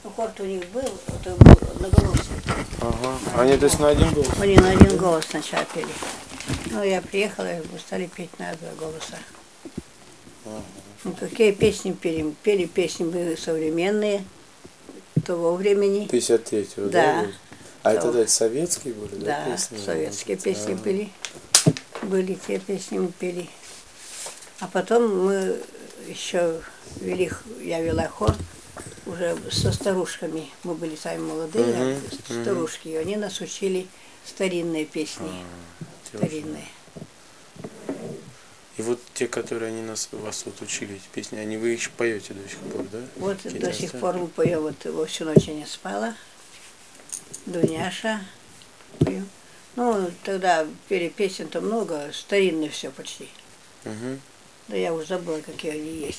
хор у них был, это был одноголосый. Ага. Они то есть на один голос? Они на один голос сначала пели. Ну, я приехала, и мы стали петь на два голоса. Ага. Ну, какие песни пели? Пели песни мы современные, того времени. 53-го, да, Да. год? А То, это советские были, да, да, песни? советские песни Ага. пели. Были те песни мы пели. А потом мы еще вели, я вела хор уже со старушками. Мы были сами молодые, а старушки, и они нас учили старинные песни. Старинные. И вот те, которые они вас вот учили, эти песни, вы их поете до сих пор, да? Вот Какие-то до сих остались? пор мы поем, вот «Во всю ночь я не спала», «Дуняша» поем. Ну, тогда пели песен-то много, старинные все почти. Угу. Да я уже забыла, какие они есть.